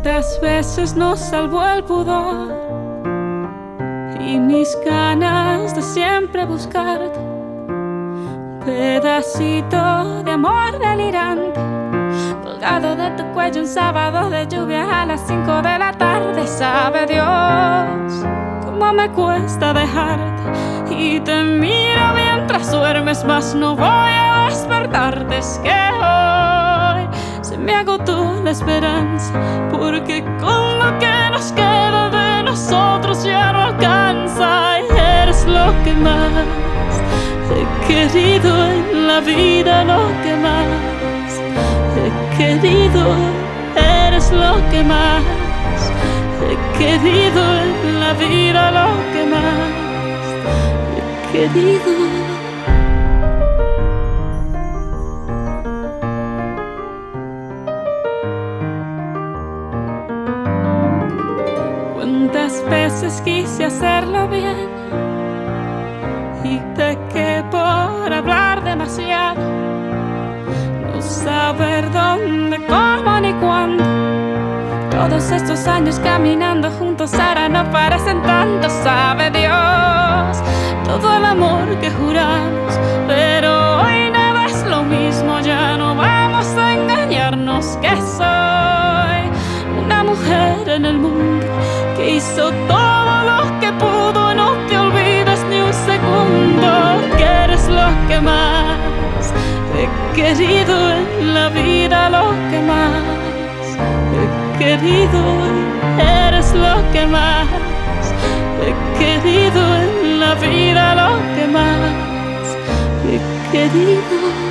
Cuántas veces nos salvó el pudor y mis ganas de siempre buscarte, un pedacito de amor delirante colgado de tu cuello un sábado de lluvia a las 5 de la tarde. Sabe Dios cómo me cuesta dejarte y te miro mientras duermes, mas no voy a despertarte. Es que hoy se me agotó la esperanza, porque con lo que nos queda de nosotros ya no alcanza. Y eres lo que más he querido en la vida, lo que más he querido. Eres lo que más he querido en la vida, lo que más he querido. Cuántas veces quise hacerlo bien y pequé por hablar demasiado, no saber dónde, cómo ni cuándo. Todos estos años caminando juntos ahora no parecen tanto. Sabe Dios todo el amor que juramos, pero hoy nada es lo mismo. Ya no vamos a engañarnos, que soy una mujer en el mundo que hizo todo lo que pudo. No te olvides ni un segundo que eres lo que más he querido en la vida, lo que más he querido. Eres lo que más he querido en la vida, lo que más he querido.